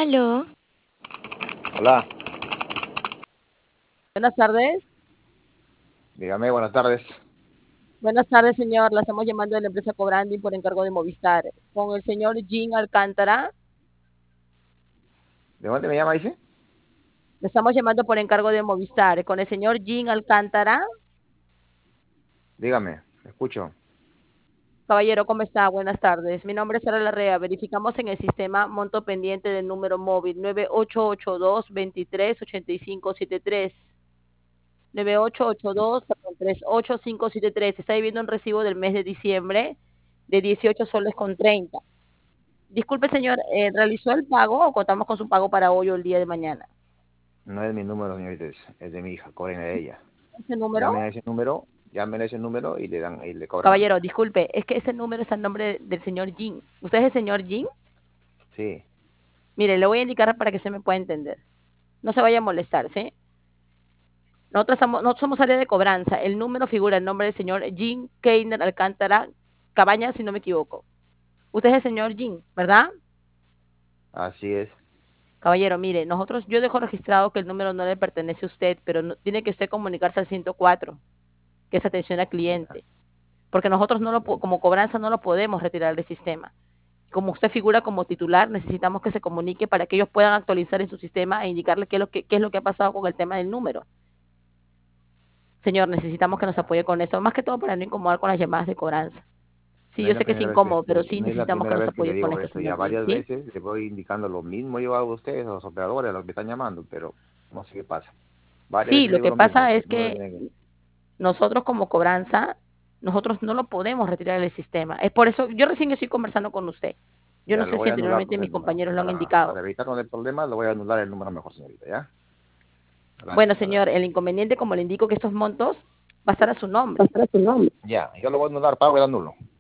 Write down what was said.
Aló, Hola, Buenas tardes. dígame, buenas tardes. Buenas tardes, señor. La estamos llamando de la empresa Cobrandi por encargo de Movistar. Con el señor Jean Alcántara. ¿De dónde me llama, dice? Le estamos llamando por encargo de Movistar. Con el señor Jean Alcántara. Dígame, escucho. Caballero, ¿cómo está? Buenas tardes. Mi nombre es Sara Larrea. Verificamos en el sistema monto pendiente del número móvil 9882-238573. 9882, perdón, 388573. Está debiendo un recibo del mes de diciembre de 18 soles con 30. Disculpe, señor, ¿realizó el pago o contamos con su pago para hoy o el día de mañana? No es mi número, señorita, es de mi hija, cobren de ella. ¿Ese número? Llamen a ese número y le dan, y le cobran a mi Caballero, hija. disculpe, es que ese número está en nombre del señor Jin. ¿Usted es el señor Jin? Sí, Mire, le voy a indicar para que se me pueda entender. No se vaya a molestar, ¿sí? No somos área de cobranza. El número figura el nombre del señor Jin Keiner Alcántara Cabañas, si no me equivoco. Usted es el señor Jin, ¿verdad? así es. Caballero, mire, yo dejo registrado que el número no le pertenece a usted, pero tiene que usted comunicarse al 104, que es atención al Ya, cliente. Porque nosotros como cobranza no lo podemos retirar del sistema. Como usted figura como titular, necesitamos que se comunique para que ellos puedan actualizar en su sistema e indicarle qué es lo que ha pasado con el tema del número. Señor, necesitamos que nos ya. apoye con eso, más que todo para no incomodar con las llamadas de cobranza. Sí, No yo es la sé que es primera vez incómodo, pero sí no es la necesitamos que primera nos vez que le apoye con digo esto, esto. Ya señor Jim, varias ¿sí? veces le voy indicando lo mismo yo a ustedes, a los operadores, a los que están llamando, pero no sé qué pasa. Varias Sí, veces le lo digo que lo mismo, pasa que es no lo que tienen que... nosotros como cobranza, nosotros no lo podemos retirar del sistema. Es por eso, yo recién estoy conversando con usted. Yo no Ya, lo sé si voy a anular anteriormente entonces mis el número. compañeros lo han Para indicado. evitarnos el problema, lo voy a anular el número mejor, señorita, ¿ya? Bueno, Adelante, señor, adelante. el inconveniente, como le indico, que estos montos va a estar a su nombre. Ya, yo lo voy a anular, pago el anulo.